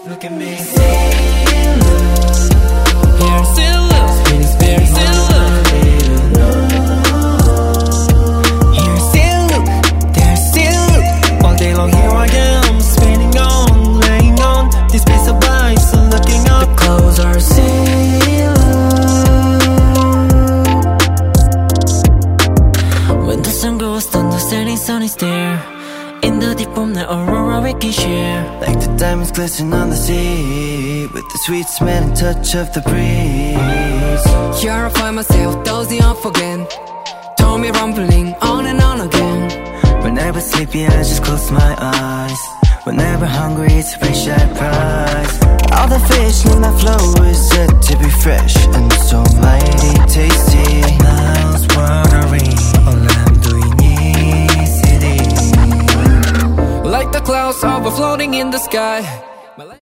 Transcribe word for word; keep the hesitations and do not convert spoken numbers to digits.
Look at me, see love. Here, still love. Spinning sphere, still love. Here, still look. There, still look. All day long here I am, spinning on, laying on this piece of ice, so looking up. The clouds are still love. When the sun goes down, the setting sun is there. In the deep of the aurora we can share. Like the diamonds glisten on the sea, with the sweet smell and touch of the breeze. Here I find myself dozing off again, told me rumbling on and on again. Whenever sleepy I just close my eyes. Whenever hungry it's a fish I prize. All the fish in my flow is said to be fresh and so mighty tasty. Mouths watering, all I'm doing is eating. Like the clouds overfloating in the sky,